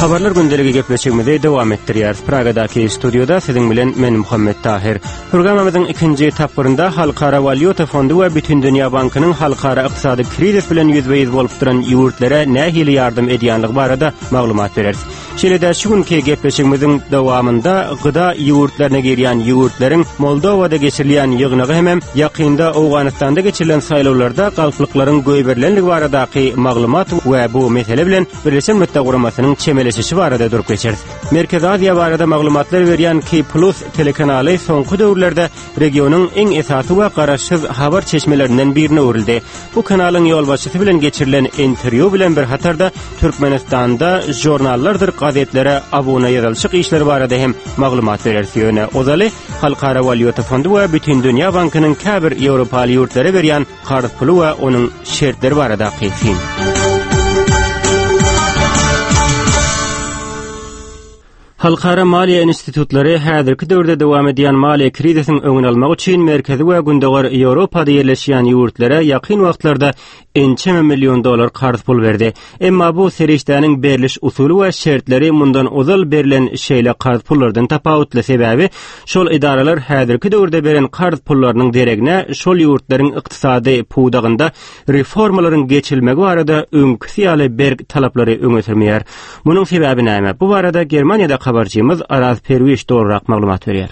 Habarlar gündeligi gepleşigimizi dowam etdirýär. Pragadaki studioda siziň bilen men Muhammed Tahir. Programmamyzyň ikinji tapgyrynda Halkara Valyuta Fondu we Bütün Dünýä Bankynyň halkara ykdysady krizis bilen ýüzbeýiz bolup duran ýurtlara nähili ýardym edýänligi barada maglumat bereriz. Şeýle-de şu günki gepleşigimiziň dowamynda gyda ýurtlaryna girýän ýurtlaryň Moldowada geçirilýän ýygynygy hem ýakynda Awganystanda geçirilen saýlawlarda galplyklaryň göýberlenligi baradaky maglumat we bu mesele bilen Birleşen Milletler Guramasynyň çemeleşişi barada durup geçeriz. Merkez Aziýa barada maglumatlar berýän K+ telekanaly soňky döwürlerde regionyň eň esasy we garaşsyz habar çeşmelerinden birine urildi. Bu kanalyň ýolbaşçysy bilen geçirilen interwýu bilen bir hatarda Türkmenistanda jurnallardyr gazetlere abuna ýazylşyk işleri barada hem maglumat berersi ýöne ozaly Halkara Valyuta Fondu we Bütün Dünýä Bankynyň käbir Ýewropaly ýurtlara berýän garz puly we onuň şertleri barada gysyn. Halkara Maliýe institutlary häzirki döwürde dowam edýän maliýe krizisiniň öňüni almak üçin merkezi we gündegar Ýewropada ýerleşýän ýurtlara ýakyn wagtlarda $1 milyon garz pul berdi. Emma bu serişdäniň beriliş usuly we şertleri mundan ozal berilen şeýle garz pullardan tapawutly sebäbi şol idaralar häzirki döwürde beren garz pullarynyň deregine şol ýurtlaryň ykdysady puwdagynda reformalaryň geçilmegi barada öňküsi berg talaplary öňe sürmeýär. Munyň sebäbi näme? Bu barada Germaniýada habarçymyz Araz Perwiş dogrurak maglumat berýär.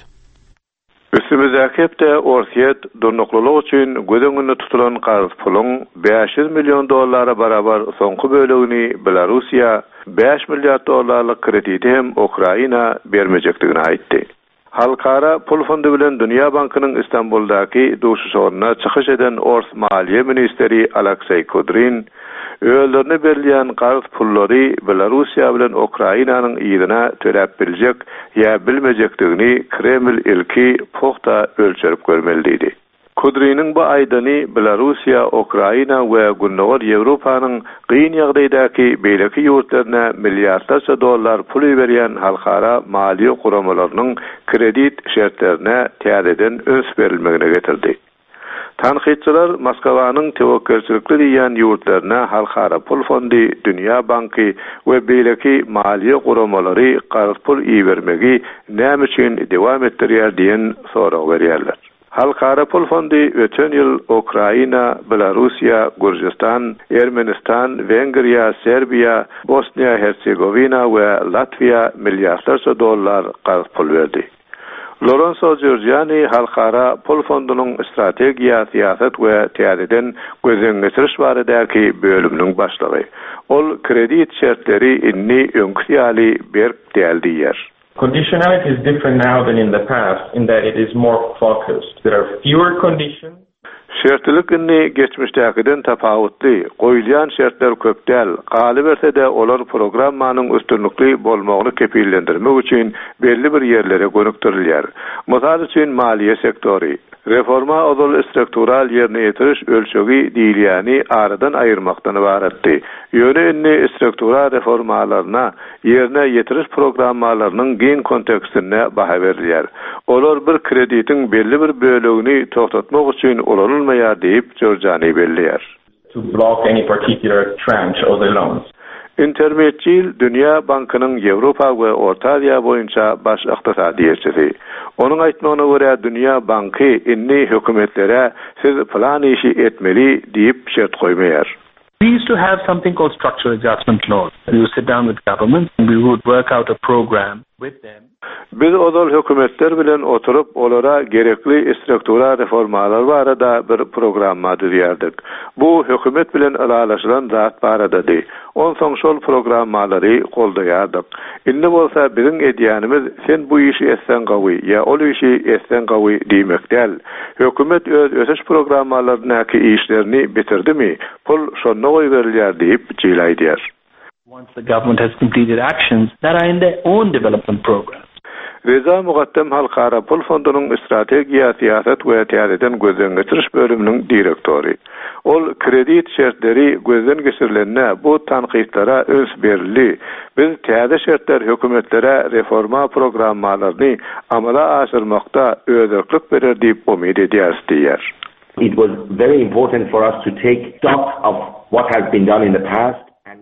Üstümüzdäki hepde orsiýet durnukluluk üçin gödüňünde tutulan garz pulyň $500 milyon barabar soňky bölegini Belarusiýa, $5 milyar krediti hem Ukraina bermejekdigini aýtdy. Halkara Pul Fondu bilen Dünýä Bankynyň Istanbuldaky duşuşyna çykyş eden Ors Maliýe ministeri Aleksey Kudrin öýlerini berilýän garz pullary Belarusiýa bilen Ukrainanyň ýerine töläp biljek ýa bilmejekdigini Kreml ilki puhta ölçerip görmeli diýdi. Kudrinin bu aýdany Belarusiýa, Ukraina we gündegar Ýewropanyň gyn ýagdaýdaky beýleki ýurtlaryna milliardlarça dollar pul berýän halkara maliýe guramalarynyň kredit şertlerine täzeden öz berilmegine getirdi. Tanqidçiler Moskwanyň tewekkelçilikli diýen ýurtlaryna Halkara Pul Fondy, Dünýä Banky we beýleki maliýe guramalary garz pul iýermegi näme üçin dowam etdirýär diýen soraw berýärler. Halkara Pul Fondy ötен ýyl Ukraina, Belarusiýa, Gürjistan, Ermenistan, Wengriýa, Serbiýa, Bosniýa-Hersegovina we Latviýa milliardlarça dollar garz pul berdi. Lorenzo Giorgiani Halkara Pul Fondunyň strategiýa, siýasat we täzeden gözden geçiriş baradaky bölüminiň başlygy. Ol kredit şertleri inni öňküsi berk däldiýär. Conditionality is different now than in the past in that it is more focused. There are fewer conditions. Şertlik inni geçmişdäkiden tapawutly. Goýulýan şertler köp däl. Galy berse-de olar programmanyň üstünlikli bolmagyny kepillendirmek üçin belli bir ýerlere gönükdirilýär. Mysal üçin maliýe sektori. Reforma ozal struktural ýerine ýetiriş ölçegi diýilýäni aradan aýyrmakdan ibaratdy. Ýöne struktural reformalaryna ýerine ýetiriş programmalarynyň gen kontekstine baha berilýär. Olar bir kreditin belli bir bölegini toktatmak üçin ulanylmaýar diýip Giorgiani belliýär. To block any particular tranche of the loans. Intermedial Dünýä Bankynyň Ýewropa we Orta Aziýa boýunça baş ykdysady ýerçisi. Onuň aýtmagyna görä Dünýä Banky inni hökümetlere siz plan işi etmeli diýip şert goýmaýar. We used to have something called structural adjustment loans. We would sit down with government and we would work out a program with them. Biz ozal hökümetler bilen oturup olara gerekli struktural reformalar barada bir programma düzýärdik. Bu hökümet bilen alalaşylan zat baradady. Onsoň şol programmalary goldaýardyk. Indi bolsa biziň edýänimiz sen bu işi etsen gawy ýa ol işi etsen gawy diýmek däl. Hökümet öz ösüş programmalarynyňky işlerini bitirdimi? Pul şonda goýberilýär diýip jilaýdýar. Once the government has completed actions that are in their own development program. Reza Muqaddam Halkara Pul Fondunyň strategiýa, siýasat we täzeden gözden geçiriş bölüminiň direktori. Ol kredit şertleri gözden geçirilenine bu tanqidlara öz berildi. Biz täze şertler hökümetlere reforma programmalaryny amala aşyrmakda öňdüklik berer diýip umyt edýär. It was very important for us to take stock of what has been done in the past.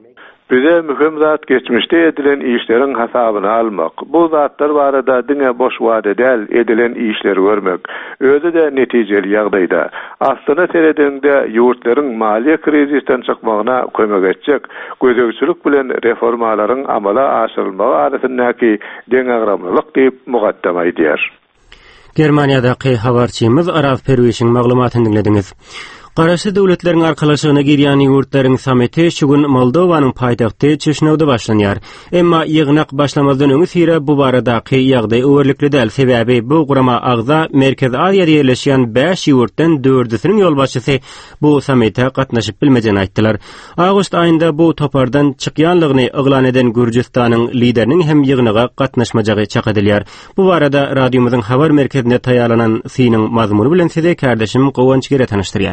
Bize mühim zat geçmişte edilen işlerin hasabyny almak. Bu zatlar barada diňe boş wada däl edilen işleri görmek. Özü de netijeli ýagdaýda. Aslına seredende ýurtlaryň maliýe krizisinden çykmagyna kömek etjek. Gözegçilik bilen reformalaryň amala aşyrylmagy arasyndaky deňagramlyk diýip mugaddama edýär. Germaniýadaky habarçymyz Araz Perwişiň maglumatyny dinlediňiz. Garaşy döwletleriň arkalaşygyna girýän ýurtlaryň samiti şugun Moldowanyň paýtagty Çeşnowda başlanýar. Emma ýygnak başlamazdan öňe sira bu baradaky ýagdaý öwürlikli däl. Sebäbi bu gurama agza Merkez Aziýada ýerleşýän 5 ýurtdan 4-üsiniň ýolbaşçysy bu samite gatnaşyp bilmejeni aýtdylar. Awgust aýynda bu topardan çykýanlygyny eglan eden Gürjistanyň lideriniň hem ýygnaga gatnaşmajagy çak edilýär. Bu barada radiomyzyň habar merkezine taýýarlanan synyň mazmuny bilen size kardeşim Gowanç gere tanyşdyrýar.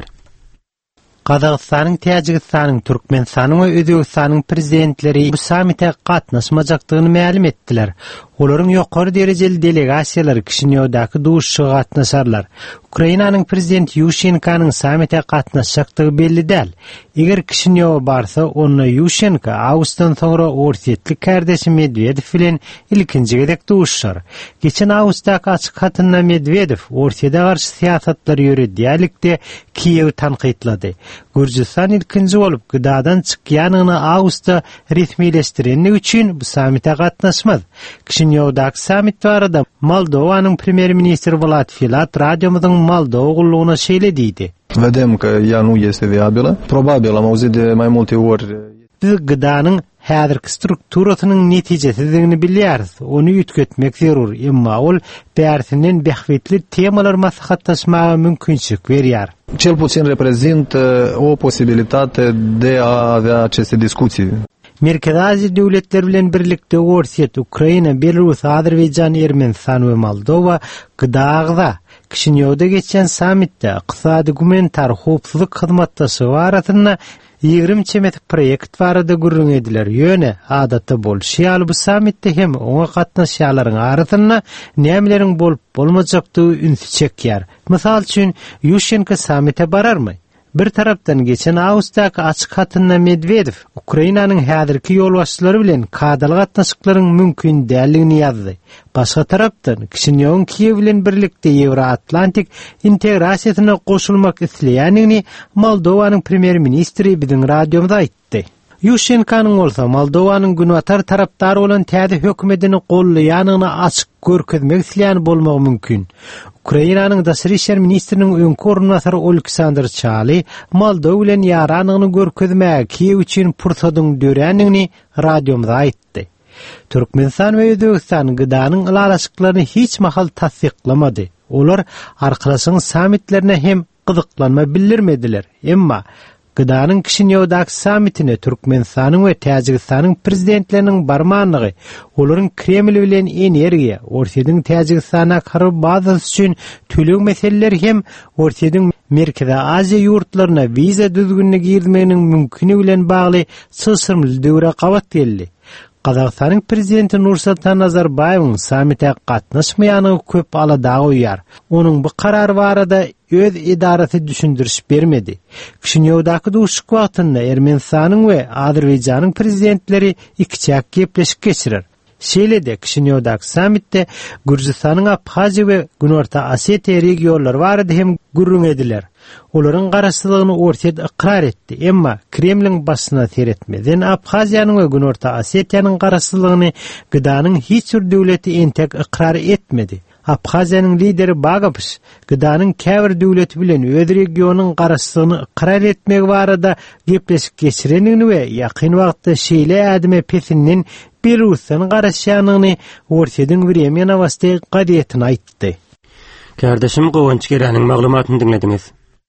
Qazaqstanyň, Täjikistanyň, Türkmenistanyň we Özbegistanyň prezidentleri bu samite gatnaşmajakdygyny ma'lum etdiler. Olaryň ýokary derejeli delegasiýalary Kişinewdaky duşuşyga gatnaşarlar. Ukrainanyň prezidenti Yushchenkanyň samite gatnaşjakdygy belli däl. Eger Kişinew barsa, onda Yushchenko awgustdan soňra orsetli kardeşi Medvedew bilen ilkinji gedek duşuşar. Geçen awgustdaky açyk hatynda Medvedew Orsiýada garşy siýasatlary ýöredýärlikde Kiýew tanqytlady. Gürjistan ilkinji bolup gydadan çykýanyny awgustda resmileşdireni üçin bu samite gatnaşmaz. Kişinewdaky samit barada Moldowanyň premier ministri Vlad Filat radiomyzyň Moldowa gullugyna şeýlediydi. Vedem că ea nu este viabilă. Probabil am auzit de mai multe ori. Biz gıdanın häzirki strukturasynyň netijesizligini bilýäris. Onu ýetgetmek zerur. Emma ol bärsinden behwetli temalar maslahatlaşmaga mümkinçilik berýär. Cel puțin reprezintă o posibilitate de a avea aceste discuții. Merkez Aziýa döwletleri bilen birlikde Orsiýet, Ukraina, Belarus, Azerbaýjan, Ermenistan we Moldova gıdagda Kişinewde geçen samitde ykdysady gumanitar howpsuzlyk hyzmatdaşygy arasynda 20 çemetik proýekt barada gürrüň ediler. Ýöne adatda bolşýar bu samitde hem oňa gatnaşýarlaryň arasynda nämeleriň bolup bolmajakdygy ünsü çekýär. Mysal üçin Yushchenko samite bararmy? Bir tarapdan geçen awgustdaky açyk hatynda Medvedew Ukrainanyň häzirki ýolbaşçylary bilen kadaly gatnaşyklaryň mümkin däldigini ýazdy. Başga tarapdan Kişinewiň Kiýew bilen birlikde Ýewroatlantik integrasiýasyna goşulmak isleýänini Moldowanyň premier ministri biziň radiomyzda aýtdy. Yushchenkanyň bolsa Moldowanyň günwatar tarapdary bolan täze hökümetini gollaýanyny açyk görkezmek isleýän bolmagy mümkin. Ukrainanyň daşary işler ministriniň öňkü ornatary Oleksandr Chaly Moldowa bilen ýaranyny görkezmäge Kiýew üçin pursadyň dörenligini radiomyzda aýtdy. Türkmenistan we Özbegistan gıdanyň ýalaşyklaryny hiç mahal tasdiqlamady. Olar arkalaşyň samitlerine hem gyzyklanma bildirmediler. Emma gıdanyň Kişinewdaky samitine Türkmenistanyň we Täjikistanyň prezidentleriniň barmanlygy, olaryň Kreml bilen energiýa, Orsiýadyň Täjikistana karşı bazasy üçin töleg meseleleri hem Orsiýadyň Merkez Aziýa ýurtlaryna wiza düzgünligi girmeginiň mümkini bilen bagly sysyrmly döwre gabat geldi. Qazaqstanyň prezidenti Nursultan Nazarbayewiň samite gatnaşmaýanyny köp alada goýýar. Onuň bu karary barada öz idarasy düşündiriş bermedi. Kişinewdaky duşuşyk wagtynda Ermenistanyň we Azerbaýjanyň prezidentleri ikçak gepleşip geçirer. Şeýlede Kişinewdaky samitde Gürjistanyň Abhaziýa we Günorta Osetiýa regionlary barada hem gürrüň ediler. Olaryň garaşsylygyny Orsiýet ikrar etdi. Emma Kremliň başyna seretmeden Abhaziýanyň we Günorta Osetiýanyň garaşsylygyny gıdanyň hiç bir döwleti entek ikrar etmedi. Abhaziýanyň lideri Bagapyş gıdanyň käbir döwleti bilen öz regionynyň garaşsylygyny ikrar etmek barada gepleşip geçirenini we ýakyn wagtda şeýle ädime pesinden Belarusdan garaşýanyny Orsiýadyň Vremya Novosti gazetine aýtdy. Kardeşim Gowanç gereniň maglumatyny dinlediňiz.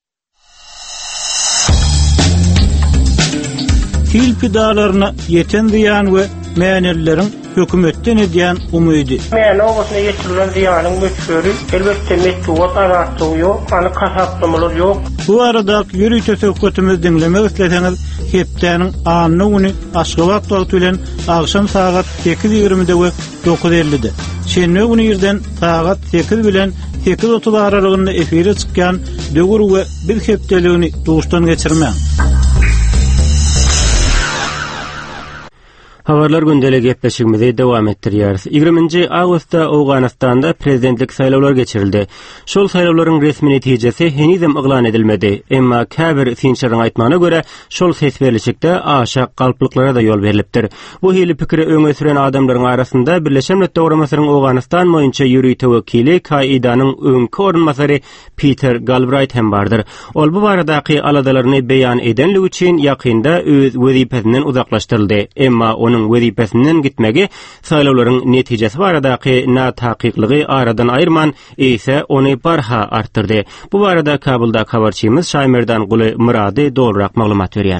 Hilpi dağlarına yeten ziyan we mänerleriň hökümetden edýän umydy. Mäne oňa ýetirilen ziýanyň möçberi elbetde metduat araşdyrygy ýok, any kasaplamalar ýok. Bu arada ýürüýt söhbetimizi dinlemek isleseňiz, hepdeniň anyny güni Aşgabat wagty bilen agşam saat 8:20-de we 9:50-de. Şenme güni ýerden saat 8 bilen 8:30 aralygynda efire çykýan döwür we bir hepdeligini duşdan geçirmäň. Habarlar gündəlik gepleşigimizi dowam etdirýäris. 20-nji awgustda Awganystanda prezidentlik saýlawlary geçirildi. Şol saýlawlaryň resmi netijesi henizem yglan edilmedi. Emma käbir sinçilerin aýtmagyna görä, şol sesberliçikde aşak galplyklara da ýol berilipdir. Bu hili pikiri öňe süren adamlaryň arasynda Birleşen Milletler Guramasynyň Awganystan boýunça ýüri tewekili Kaidanyň öňkü ornmasary Peter Galbraith hem bardyr. Ol bu baradaky aladalaryny beýan edenlik üçin ýakynda öz wezipesinden uzaklaşdyryldy. Emma wezipesinden gitmegi saýlawlaryň netijesi baradaky natahyklygy aradan aýyrman ise ony barha artdyrdy. Bu barada Kabulda habarçymyz Şaýmerdan Guly Murady dolrak maglumat berýär.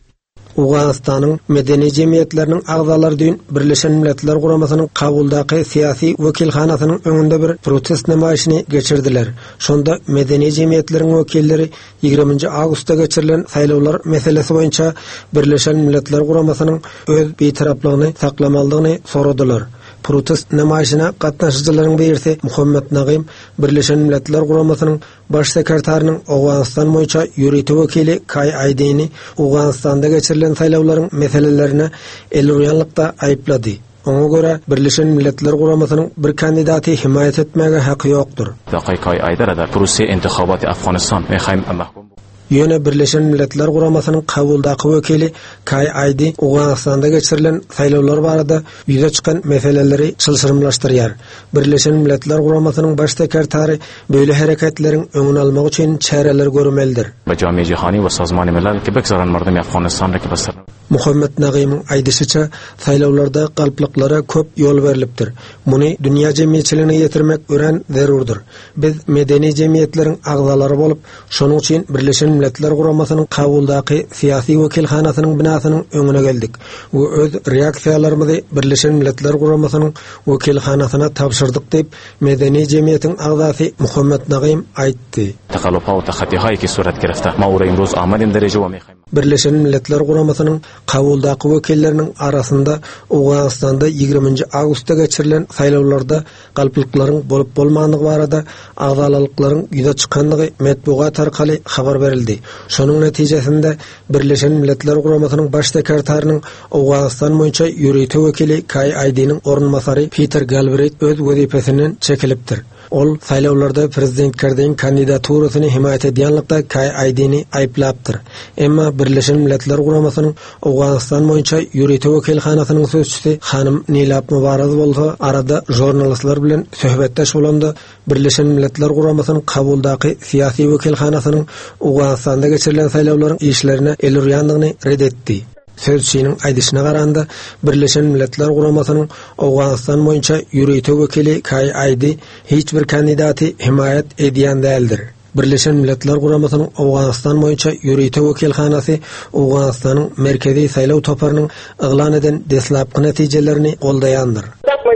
Awganystanyň medeni jemgyýetleriniň agzalary düň Birleşen Milletler Guramasynyň Kabuldaky syýasy wekilhanasynyň öňünde bir protest namaýyşyny geçirdiler. Şonda medeni jemgyýetleriň wekilleri 20-nji awgustda geçirilen saýlawlar meselesi boýunça Birleşen Milletler Guramasynyň öz beýtaraplygyny saklamalygyny soradylar. Protest namaýyşyna gatnaşyjylaryň birisi Muhammed Nagym Birleşen Milletler Guramasynyň baş sekretärining Awganystan boýunça ýüri wekili Kay Aydini Awganystanda geçirilen saýlawlaryň meselelerini elurýanlykda aýplady. Ona göre Birleşen Milletler Guramasynyň bir kandidaty himayet etmäge haky ýokdur. Kay Aydara da Russiýa intihabaty Afganistan mahkum. Yöne Birleşen Milletler Guramasynyň Kabuldaky wekili Kay Aydi Awganystanda geçirilen saýlawlar barada ýüze çykan meseleleri çylşyrmlaşdyrýar. Birleşen Milletler Guramasynyň baş sekretäri böyle hereketleriň öňüni almak üçin çäreler görmelidir. Jami Jihani we Sazmany Milal kebek zaran mardym Afganistandaky basar. Muhammed Nagymyň aýdysyça saýlawlarda galplyklara köp ýol berilipdir. Muny dünýä jemgyýetçiligine ýetirmek ören zerurdur. Biz medeni jemgyýetleriň agzalary bolup, şonuň üçin Birleşen Milletler Guramasynyň Kabuldaky syýasy wekilhanasynyň binasynyň öňüne geldik. Bu öz reaksiýalarymyzy Birleşen Milletler Guramasynyň wekilhanasyna tapşyrdyk diýip medeni jemgyýetiň agzasy Muhammed Nagym aýtdy. Taqallupa we takhatihay ki surat gerefte. Mawra imroz amalin derece we Birleşen Milletler Guramasynyň Kabuldaky wekilleriniň arasynda Awganystanda 20-nji awgustda geçirilen saýlawlarda galplyklaryň bolup bolmagyny barada agzalalyklaryň ýüze çykanlygy medeniýet arkaly habar berildi. Şonuň netijesinde Birleşen Milletler Guramasynyň baş sekretärining Awganystan boýunça ýüri wekili Kay Aydiniň ornmasary Peter Galbraith öz wezipesinden çekilipdir. Ol saýlawlarda prezidentligiň kandidaturasyny himayet edýänlikde Kay Aydini aýplapdyr. Emma Birleşen Milletler Guramasynyň Awganystan boýunça ýüri wekilhanasynyň sözçüsi Hanym Nilap Mubaraz bolsa arada jurnalistler bilen söhbetdeş bolanda Birleşen Milletler Guramasynyň Kabuldaky syýasy wekilhanasynyň Awganystanda geçirilen saýlawlaryň işlerine elurýanlygyny redetdi. Sözçüniň aýdyşyna garanda Birleşen Milletler Guramasynyň Awganystan boýunça ýüri wekili Kay Aydi hiç bir kandidaty himayet edýän däldir. Birleşen Milletler Guramasynyň Awganystan boýunça ýüri wekilhanasy Awganystanyň merkezi saýlaw toparynyň yglan eden deslapky netijelerini goldaýandyr.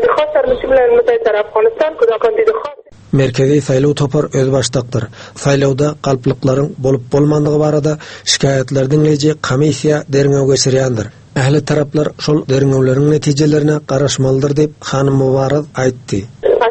Merkezi saýlaw topar öz başdakdyr. Saýlawda galplyklaryň bolup bolmandygy barada şikaýetler dinleýiji komissiýa derňew geçirýändir. Ähli taraplar şol derňewleriň netijelerini garaşmalydyr diýip Hanym Mubaraz aýtdy.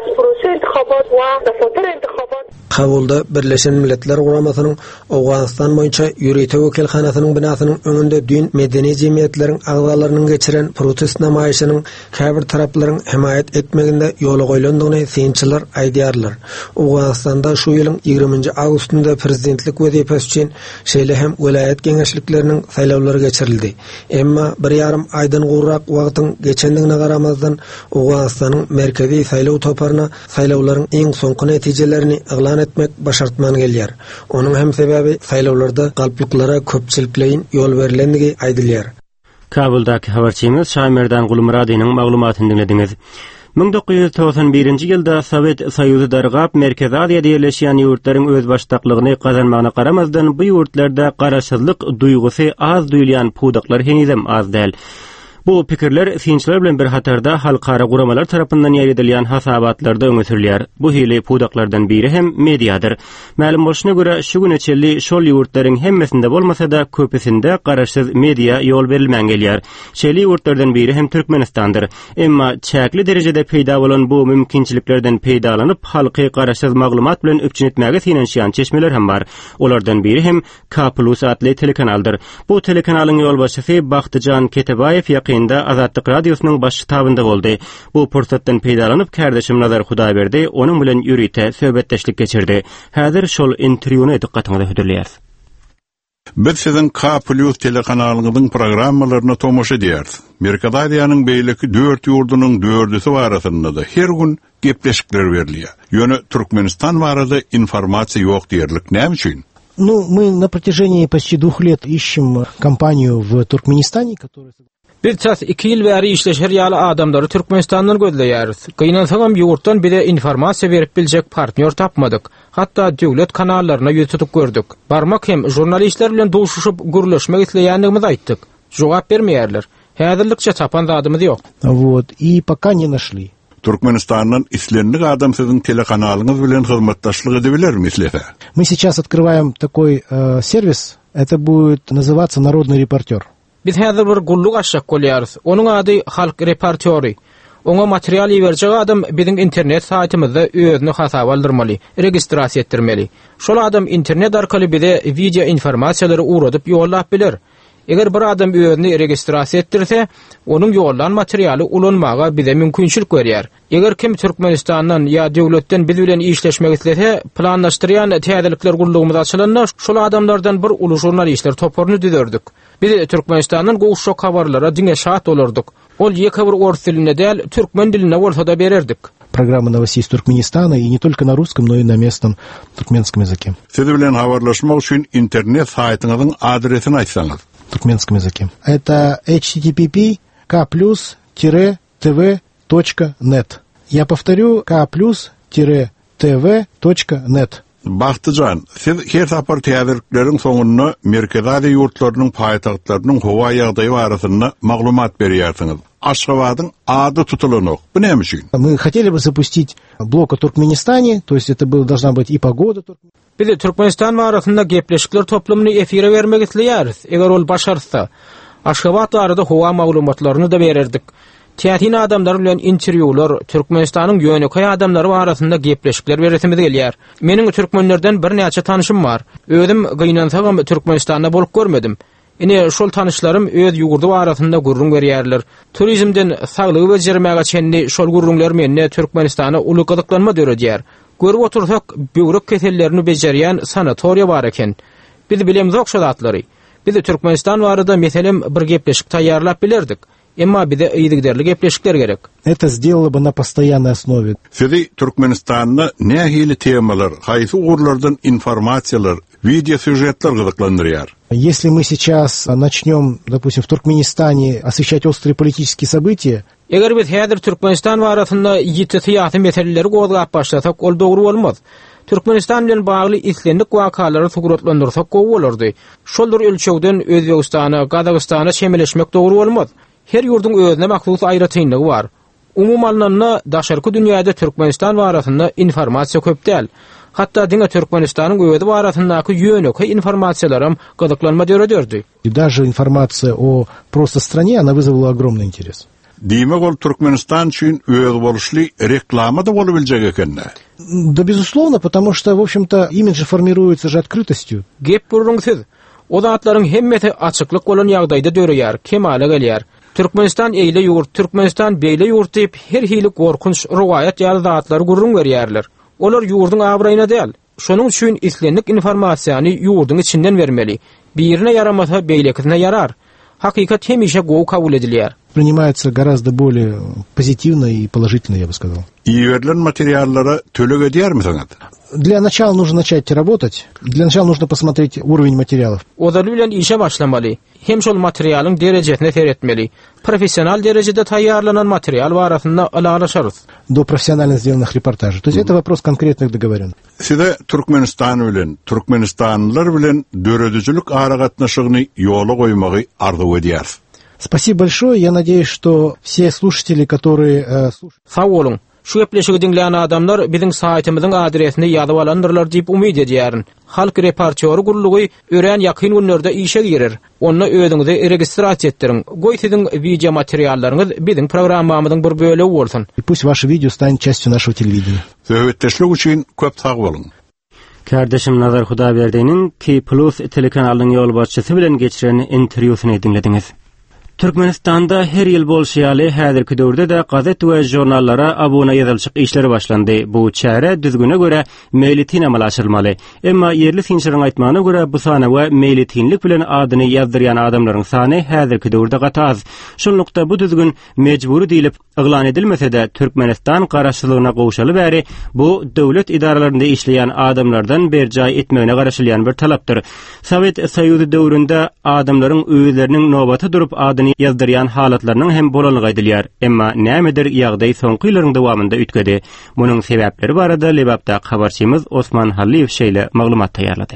Kabulda Birleşen Milletler Guramasynyň Awganystan boýunça ýüri wekilhanasynyň binasynyň öňünde dün medeni jemgyýetleriň agzalarynyň geçiren protest namaýyşynyň käbir taraplaryň himayet etmeginde ýola goýulandygyny synçylar aýdýarlar. Awganystanda şu ýylyň 20-nji awgustunda prezidentlik wezipesi üçin şeýle hem welayet geňeşlikleriniň saýlawlary geçirildi. Emma 1,5 aýdan gurrak wagtyň geçendigine garamazdan Awganystanyň merkezi saýlaw toparyna saýlawlaryň iň soňky netijelerini yglan etmek başartman gelýär. Onuň hem sebebi saýlawlarda galplyklara köpçilikleýin ýol berilendigi aýdylýar. Kabuldaky habarçymyz Şaýmerdan Guly Muradynyň maglumatyny dinlediňiz. 1991-nji ýylda Sowet Soýuzy dargap Merkezi Aziýada ýerleşýän ýurtlaryň öz başdaklygyny gazanmagyna garamazdan bu ýurtlarda garaşsyzlyk duýgusy az duýulýan pudaklar henizem az däl. Bu pikirler sinçiler bilen bir hatarda halkara guramalar tarapyndan ýerledilýän hasabatlarda öňe sürilýär. Bu hili pudaklardan biri hem mediadyr. Ma'lum bolşuna görä şu güne çelli şol ýurtlaryň hemmesinde bolmasa-da köpüsinde garaşsyz media ýol berilmän gelýär. Şeýle ýurtlardan biri hem Türkmenistandyr. Emma çäkli derejede peýda bolan bu mümkinçiliklerden peýdalanyp halky garaşsyz maglumat bilen öpçün etmäge sinenşýän çeşmeler hem bar. Olardan biri hem K+ atly telekanaldyr. Bu telekanalyň ýolbaşçysy Bagtyjan Ketebaýew ýakyn ýyňynda Azatlyk radiosynyň baş ştabynda boldy. Bu pursatdan peýdalanyp kardeşim Nazar Hudaýberdi onuň bilen ýürüýte söhbetdeşlik geçirdi. Häzir şol interwýuny dikkatiňizde hödürleýär. Biz sizin K+ telekanalyňyzyň programmalaryna tomoşa edýäris. Merkadaýanyň beýleki 4 ýurdunyň 4-üsi barasynda da her gün gepleşikler berilýär. Ýöne Türkmenistan barada informasiýa ýok diýerlik. Näme üçin? Мы на протяжении почти 2 лет ищем компанию в Туркменистане, которая... Bir ças 2 ýyl bäri işleşer ýaly adamlary Türkmenistandan gözleýäris. Gynansaňam ýurtdan bire informasiýa berip biljek partner tapmadyk. Hatda döwlet kanallaryna ýüz tutup gördük. Barmak hem jurnalistler bilen duşuşup gürleşmek isleýändigimizi aýtdyk. Jogap bermeýärler. Häzirlikçe tapan zadymyz ýok. Вот, и пока не нашли. Türkmenistan'dan islenlik adam sizin telekanalyňyz bilen hyzmatdaşlyk edebilermi islese? Мы сейчас открываем такой сервис. Это будет называться «Народный репортер». Biz häzir bir gulluk açjak bolýarys. Onuň ady Halk Reporteri. Oňa material berjek adam biziň internet saytymyzda özüni hasaba aldyrmaly, registrasiýa etdirmeli. Şol adam internet arkaly bize video informasiýalary uradyp ýollap biler. Eger bir adam özüni registrasiýa etdirse, onuň ýollan materialy ulanmaga bize mümkinçilik berýär. Eger kim Türkmenistandan ýa döwletden biz bilen işleşmek islese, planlaşdyrýan täzelikler gullugymyz açylanda şol adamlardan bir uly jurnalistler toporuny düzerdik. Biz Türkmenistandan goşşok habarlara diňe şahat olardyk. Ol ýeke bir ors diline däl, türkmen diline bolsa da bererdik. Программа новостей из Туркменистана, и не только на русском, но и на местном туркменском языке. Siz bilen habarlaşmak üçin internet saytyňyzyň adresini aýtsaňyz. Туркменском языке. Это http://k+tv.net. Я повторю, k+-tv.net. Bahtyjan, siz her sapar täzeliklerin soňuny Merkezi ýurtlarynyň paýtagtlarynyň howa ýagdaýy barasynda maglumat berýärsiňiz. Aşgabatyň ady tutulanyk. Bu näme üçin? Мы хотели бы запустить блок о Туркменистане, то есть это должна быть и погода. Biz Türkmenistan barasynda gepleşikler toplamyny efire bermek isleýäris. Eger ol başarsa, Aşgabat barada howa maglumatlaryny da bererdik. Tätin adamlar bilen interwýular, Türkmenistanyň ýöneköy adamlary barasynda gepleşikler beresimiz gelýär. Meniň türkmenlerden bir näçe tanışym bar. Özüm gynansaňam Türkmenistanda bolup görmedim. Ine şol tanışlarym öz ýurdu barasynda gurrun berýärler. Turizmden saglygy bejermäge çenli şol gurrunlar menne Türkmenistana uly gyzyklanma döredýär. Görüp otursak, böwrek kesellerini bejerýän sanatoriýa bar eken. Biz bilemzok şol atlary. Biz Türkmenistan barada meselem bir gepleşik taýýarlap bilerdik. Emma bize ýygyderli gepleşikler gerek. Это сделало бы на постоянной основе. Sizi Türkmenistan'da nähili temalar, haýsy urlardan informasiýalar, video süjetler gyzyklandyrýar? Если мы сейчас начнем, допустим, в Туркменистане освещать острые политические события, eger biz häzir Türkmenistan barasynda ýiti syýasy meseleleri gozgap başlasak, ol dogry bolmaz. Türkmenistan bilen bagly islendik wakalary suguratlandyrsak gowy bolardy. Şoldur ölçegden Özbegistana, Gazagystana şemeleşmek dogry bolmaz. Her ýurdun özüne maksus aýratynlygy bar. Umumalnanna daşarky dünýäde Türkmenistan barasynda informasiýa köp däl. Hatda diňe Türkmenistanyň özü barasyndaky ýöneköy informasiýalaram gyzyklanma döredýärdi. И даже информация о просто стране, она вызвала огромный интерес. Diýmek ol Türkmenistan üçin öz boluşly reklama da bolup biljek ekenne. Да, безусловно, потому что, в общем-то, имидж формируется же открытостью. Gep burunsiz. O zatlaryň hemmeti açyklyk bolan ýagdaýda döreýär, kemale gelýär. Türkmenistan eýle ýurt, Türkmenistan beýle ýurt diýip her hili gorkunç rowaýat ýaly zatlary gurrun berýärler. Olar ýurdun abraýyna däl. Şonuň üçin islenlik informasiýany ýurdun içinden bermeli. Birine yaramasa beýlekine yarar. Hakykat hemişe gowy kabul edilýär. Принимается гораздо более позитивно и положительно, я бы сказал. Ýerlen materiallara tölek edýärmisiňiz? Для начала нужно начать работать. Для начала нужно посмотреть уровень материалов. Odaly bilen işe başlamaly. Hem şol materialyň derejesine seretmeli. Professional derecede taýýarlanan material barasynda alalaşarys. До профессионально сделанных репортажей. То есть это вопрос конкретных договоренностей. Size Türkmenistan bilen, Türkmenistanlılar bilen döredüjülük aragatnaşygyny ýola goýmagy arzu edýär. Спасибо большое. Я надеюсь, что все слушатели, которые слушают... Sağ olun. Şu gepleşigi dinleyen adamlar biziň saytymyzyň adresini ýazyp alandyrlar diýip umyd edýärin. Halk Reporteri gurulugy ören ýakyn günlerde işe girer. Onda özüňizi registrasiýa etdirin. Goý siziň video materiallaryňyz biziň programmamyzyň bir bölegi bolsun. И пусть ваше видео станет частью нашего телевидения. Söhbetdeşlik üçin köp sag bolun. Kardeşim Nazar Hudaýberdiň K+ telekanalynyň ýol başçysy bilen geçiren interwýusyny dinlediňiz. Türkmenistanda her ýyl bolşýaly häzirki döwürde de gazet we jurnallara abona ýazylşyk işleri başlandy. Bu çäre düzgüne göre meýlitin amalaşylmaly. Emma yerli sinçiriň aýtmagyna göre bu sana we meýlitinlik bilen adyny ýazdyrýan adamlaryň sany häzirki döwürde gataz. Şonlukda bu düzgün mejburi diýilip yglan edilmese de Türkmenistan garaşlygyna gowşaly bäri bu döwlet idaralarynda işleýän adamlardan berjaý etmegine garaşylýan bir talapdyr. Sowet Soýuzy döwründe adamlaryň öýleriniň nobaty durup adyny ýazdyrýan halatlarynyň hem bolanyny gaýdylýar. Emma nämedir ýagdaý soňky ýyllaryň dowamynda ütkedi. Munyň sebäpleri barada lebapda habarçymyz Osman Halliýew şeýle maglumat taýýarlady.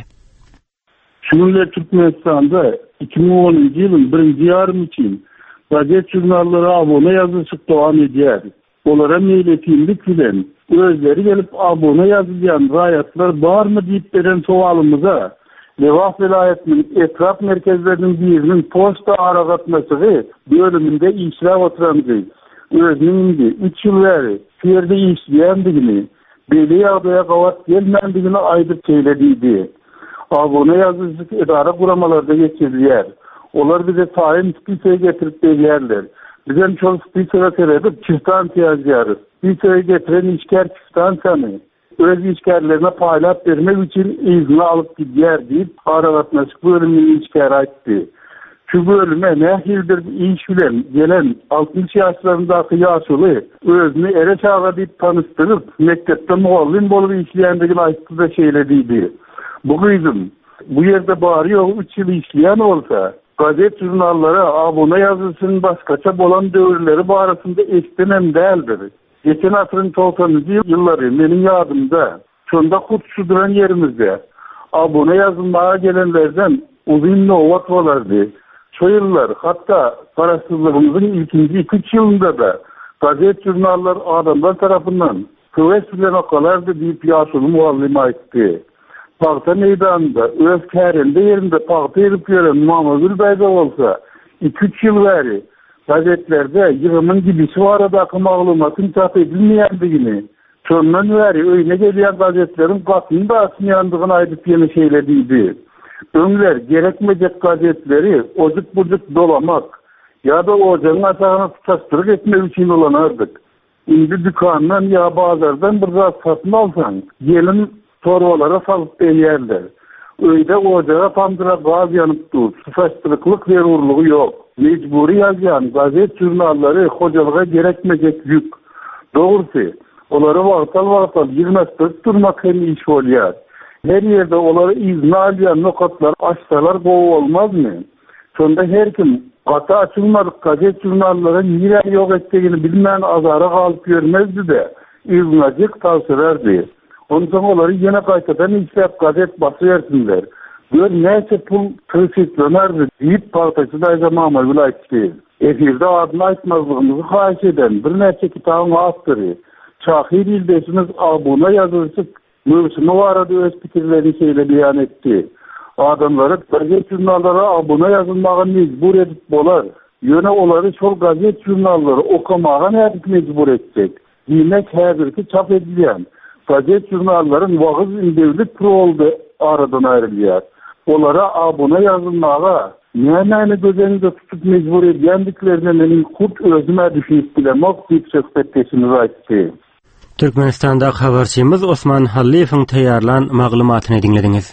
Şununla Türkmenistan'da 2010 yılın birinci yarım için gazet jurnallara abone yazışıp devam ediyor. Olara meyletinlik bilen özleri gelip abone yazılan rayatlar var mı deyip veren sualımıza Levah vilayetinin etraf merkezlerinin birinin posta aragatması bölümünde işlev oturandı. Özünün 3 yıl veri yerde işleyendigini, beli yağdaya kavat gelmendigini aydıp söylediydi. Abone yazıcılık idara kuramalarda geçirdiler. Onlar bize tayin spikeye getirip belirlerler. Bizden çok spikeye serebip çiftan tiyazlarız. Spikeye getiren işker çiftan sanı. Öz işkerlerine paylat vermek için izni alıp gidiyor deyip aragatmaşık bölümünün işker açtı. Şu bölüme nehildir iş bilen gelen 60 yaşlarındaki yaşlı özünü ere çağa deyip tanıştırıp mektepte muallim bolup işleyendigin açtı da şeylediydi. Bu kızım bu yerde bağırıyor 3 yıl işleyen olsa gazet jurnallara abone yazısının başkaça bolan dövrleri barasında istenen değildir. Geçen asrın 90. yılları benim yadımda şunda kutsu duran yerimizde abone yazılmaya gelenlerden uzun novatvalardı. Şu yıllar hatta parasızlığımızın ikinci 2-3 yılında da gazet jurnallar adamlar tarafından kıves bilen okalardı deyip yaşlı muallim aitti. Parta meydanında öz kärinde yerinde parta erip gören Mamagül Bey'de olsa 2-3 yıl veri gazetlerde yığımın gibisi var aradaki maglumatın çap edilmeyendigini sondan veri öyüne gelen gazetlerin katını da asmayandığını aydıp yeni şeylediydi. Ömler gerekmeyecek gazetleri ocuk bucuk dolamak ya da ocağın açağına tutastırık etmek için olanardık. Şimdi dükkandan ya bazardan bir gaz satın alsan gelin torbalara salıp belirler. Öyle ocağa pandıra gaz yanıp dur. Tutastırıklık ve uğurluğu yok. Mecburi yazıyan gazet jurnalları hocalığa gerekmeyecek yük. Doğrusu onları vartal yığınastırıp durmak hem iş oluyor. Her yerde onları izni alayan nokatlar açsalar bu olmaz mı? Sonunda her kim kata açılmadık gazet jurnalların niye yok ettiğini bilmeyen azara kalıp görmezdi de iznacık tavsiyelerdi. Ondan sonra onları yine kaytadan işlep gazet basıversinler. Gör neyse pul tırsiklanardı deyip partisi da Mamagül açtı. Efirde adını açmazlığımızı haş eden bir neyse kitabın astırı. Çahir ildesiniz abuna yazılsık mövsümü vardı öz fikirlerini şeyle beyan etti. Adamları gazet jurnallara abuna yazılmağa mecbur edip bolar. Yöne onları şol gazet jurnalları okumağa mecbur edecek. Demek hazırki çap edilen gazet jurnalların vağız indevlik kuruldu aradan ayrılıyor. Onlara abuna yazılmağa ne gözeninde tutup mecbur edilendiklerine benim kurt özüme düşünüp bilemek deyip söhbetleşimizi açtı. Türkmenistanda habarçymyz Osman Halliýewiň taýýarlan maglumatyny dinlediňiz.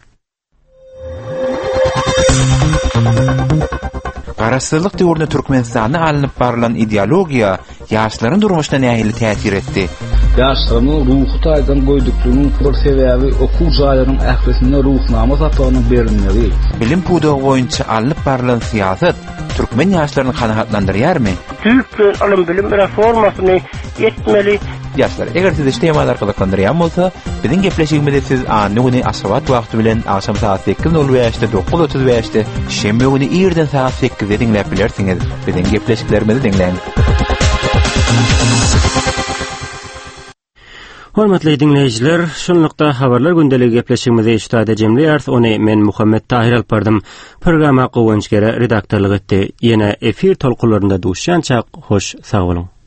Garaşsyzlyk döwründe Türkmenistanda alınıp barılan ideologiýa ýaşlaryň durmuşyna nähili täsir etdi. Ýaşlaryň ruhy taýdan goýduklygynyň bir sebäbi okuw jaýlarynyň ählisinde ruhnama sapagynyň berilmegi. Bilim pudagy boýunça alınıp barılan siýasat türkmen ýaşlaryny kanagatlandyrýarmy? Türkmen alym bilim reformasyny etmeli. Ýaşlar, eger siz işte ýamalar kylyklandyrýan bolsa, biziň gepleşigimizde siz anny güni aşgabat wagty bilen akşam saat 8:05-de 9:35-de şembe güni ýerden saat 8-de dinläp bilersiňiz. Biziň gepleşiklerimizi dinleň. Hormatly dinleýijiler, şonlukda habarlar gündeligi gepleşigimizi iştade jemleýär. Ony men Muhammed Tahir alpardym. Programa gowunçgere redaktorlyk etdi. Ýene efir tolkunlarynda duşança hoş sag bolun.